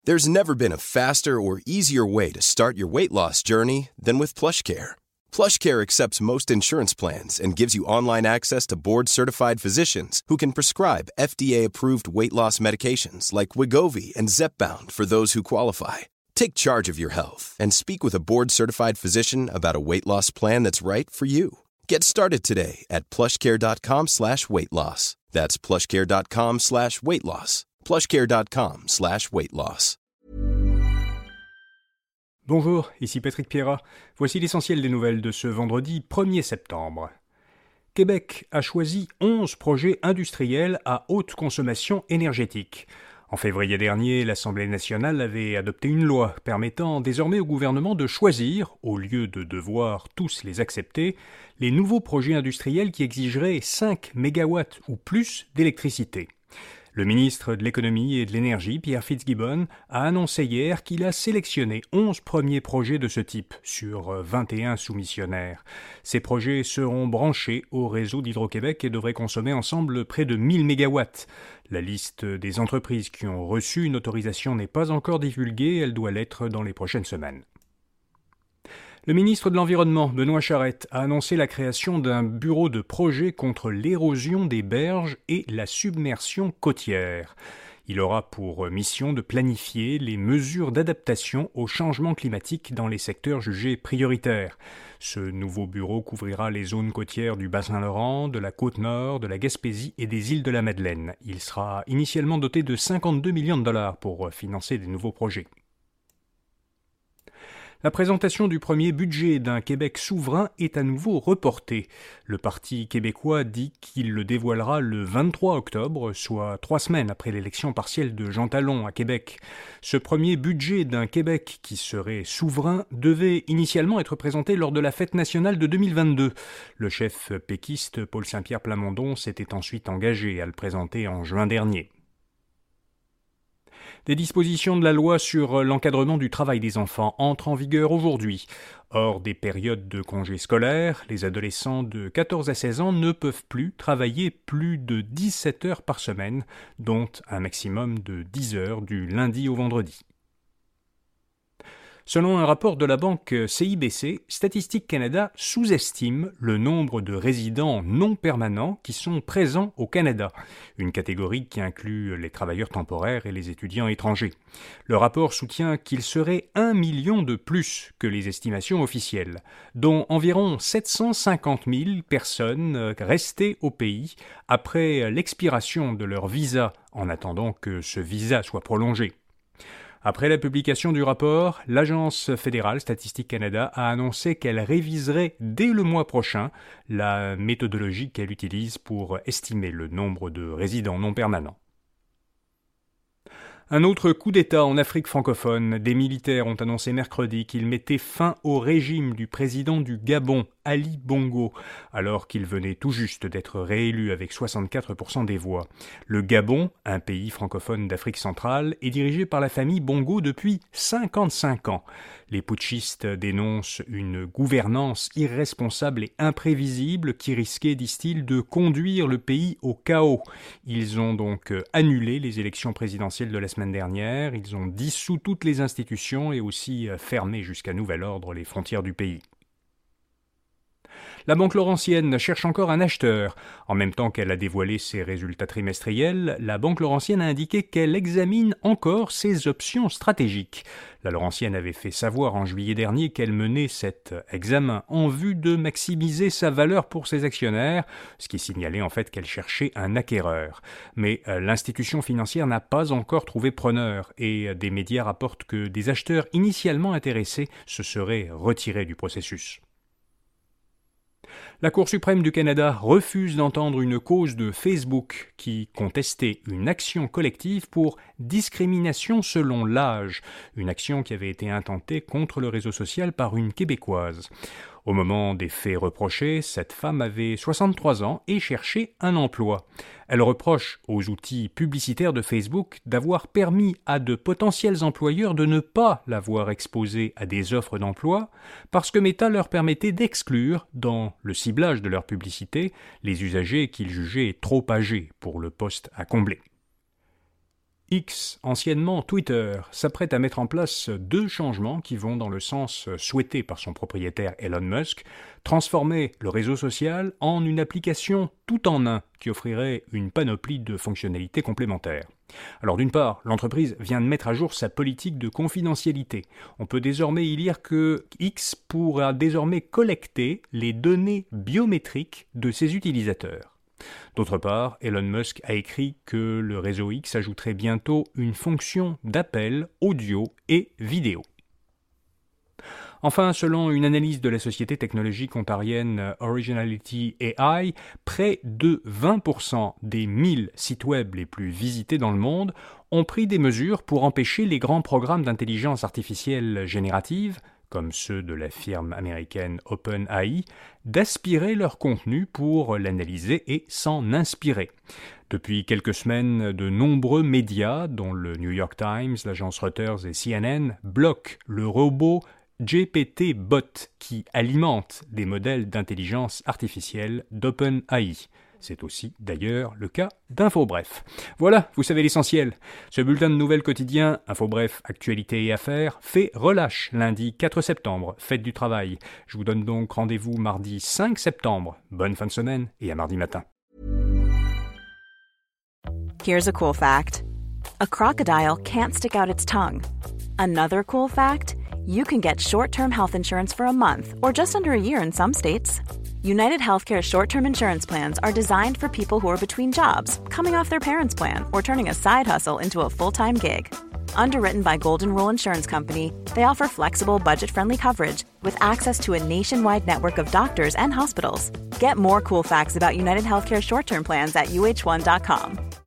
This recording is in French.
There's never been a faster or easier way to start your weight loss journey than with PlushCare. PlushCare accepts most insurance plans and gives you online access to board-certified physicians who can prescribe FDA-approved weight loss medications like Wegovy and Zepbound for those who qualify. Take charge of your health and speak with a board-certified physician about a weight loss plan that's right for you. Get started today at plushcare.com/weight loss. That's plushcare.com/weight loss. plushcare.com/weight loss. Bonjour, ici Patrick Pierrat. Voici l'essentiel des nouvelles de ce vendredi 1er septembre. Québec a choisi 11 projets industriels à haute consommation énergétique. En février dernier, l'Assemblée nationale avait adopté une loi permettant désormais au gouvernement de choisir, au lieu de devoir tous les accepter, les nouveaux projets industriels qui exigeraient 5 mégawatts ou plus d'électricité. Le ministre de l'Économie et de l'Énergie, Pierre Fitzgibbon, a annoncé hier qu'il a sélectionné 11 premiers projets de ce type sur 21 soumissionnaires. Ces projets seront branchés au réseau d'Hydro-Québec et devraient consommer ensemble près de 1000 mégawatts. La liste des entreprises qui ont reçu une autorisation n'est pas encore divulguée, elle doit l'être dans les prochaines semaines. Le ministre de l'Environnement, Benoît Charette, a annoncé la création d'un bureau de projet contre l'érosion des berges et la submersion côtière. Il aura pour mission de planifier les mesures d'adaptation au changement climatique dans les secteurs jugés prioritaires. Ce nouveau bureau couvrira les zones côtières du Bas-Saint-Laurent, de la Côte-Nord, de la Gaspésie et des îles de la Madeleine. Il sera initialement doté de 52 millions de dollars pour financer des nouveaux projets. La présentation du premier budget d'un Québec souverain est à nouveau reportée. Le Parti québécois dit qu'il le dévoilera le 23 octobre, soit 3 semaines après l'élection partielle de Jean Talon à Québec. Ce premier budget d'un Québec qui serait souverain devait initialement être présenté lors de la fête nationale de 2022. Le chef péquiste Paul Saint-Pierre Plamondon s'était ensuite engagé à le présenter en juin dernier. Des dispositions de la loi sur l'encadrement du travail des enfants entrent en vigueur aujourd'hui. Hors des périodes de congés scolaires, les adolescents de 14 à 16 ans ne peuvent plus travailler plus de 17 heures par semaine, dont un maximum de 10 heures du lundi au vendredi. Selon un rapport de la banque CIBC, Statistique Canada sous-estime le nombre de résidents non permanents qui sont présents au Canada, une catégorie qui inclut les travailleurs temporaires et les étudiants étrangers. Le rapport soutient qu'il serait 1 million de plus que les estimations officielles, dont environ 750 000 personnes restées au pays après l'expiration de leur visa en attendant que ce visa soit prolongé. Après la publication du rapport, l'Agence fédérale Statistique Canada a annoncé qu'elle réviserait dès le mois prochain la méthodologie qu'elle utilise pour estimer le nombre de résidents non permanents. Un autre coup d'État en Afrique francophone. Des militaires ont annoncé mercredi qu'ils mettaient fin au régime du président du Gabon, Ali Bongo, alors qu'il venait tout juste d'être réélu avec 64% des voix. Le Gabon, un pays francophone d'Afrique centrale, est dirigé par la famille Bongo depuis 55 ans. Les putschistes dénoncent une gouvernance irresponsable et imprévisible qui risquait, disent-ils, de conduire le pays au chaos. Ils ont donc annulé les élections présidentielles de la semaine dernière, ils ont dissous toutes les institutions et aussi fermé jusqu'à nouvel ordre les frontières du pays. La Banque Laurentienne cherche encore un acheteur. En même temps qu'elle a dévoilé ses résultats trimestriels, la Banque Laurentienne a indiqué qu'elle examine encore ses options stratégiques. La Laurentienne avait fait savoir en juillet dernier qu'elle menait cet examen en vue de maximiser sa valeur pour ses actionnaires, ce qui signalait en fait qu'elle cherchait un acquéreur. Mais l'institution financière n'a pas encore trouvé preneur et des médias rapportent que des acheteurs initialement intéressés se seraient retirés du processus. La Cour suprême du Canada refuse d'entendre une cause de Facebook qui contestait une action collective pour discrimination selon l'âge, une action qui avait été intentée contre le réseau social par une Québécoise. Au moment des faits reprochés, cette femme avait 63 ans et cherchait un emploi. Elle reproche aux outils publicitaires de Facebook d'avoir permis à de potentiels employeurs de ne pas l'avoir exposée à des offres d'emploi parce que Meta leur permettait d'exclure, dans le ciblage de leur publicité, les usagers qu'ils jugeaient trop âgés pour le poste à combler. X, anciennement Twitter, s'apprête à mettre en place 2 changements qui vont dans le sens souhaité par son propriétaire Elon Musk, transformer le réseau social en une application tout en un qui offrirait une panoplie de fonctionnalités complémentaires. Alors d'une part, l'entreprise vient de mettre à jour sa politique de confidentialité. On peut désormais y lire que X pourra désormais collecter les données biométriques de ses utilisateurs. D'autre part, Elon Musk a écrit que le réseau X ajouterait bientôt une fonction d'appel audio et vidéo. Enfin, selon une analyse de la société technologique ontarienne Originality AI, près de 20% des 1000 sites web les plus visités dans le monde ont pris des mesures pour empêcher les grands programmes d'intelligence artificielle générative, comme ceux de la firme américaine OpenAI, d'aspirer leur contenu pour l'analyser et s'en inspirer. Depuis quelques semaines, de nombreux médias, dont le New York Times, l'agence Reuters et CNN, bloquent le robot GPT-Bot qui alimente les modèles d'intelligence artificielle d'OpenAI. C'est aussi d'ailleurs le cas d'InfoBref. Voilà, vous savez l'essentiel. Ce bulletin de nouvelles quotidien, InfoBref, actualité et affaires, fait relâche lundi 4 septembre, fête du travail. Je vous donne donc rendez-vous mardi 5 septembre. Bonne fin de semaine et à mardi matin. Here's a cool fact. A crocodile can't stick out its tongue. Another cool fact, you can get short-term health insurance for a month or just under a year in some states. United Healthcare short-term insurance plans are designed for people who are between jobs, coming off their parents' plan, or turning a side hustle into a full-time gig. Underwritten by Golden Rule Insurance Company, they offer flexible, budget-friendly coverage with access to a nationwide network of doctors and hospitals. Get more cool facts about United Healthcare short-term plans at uh1.com.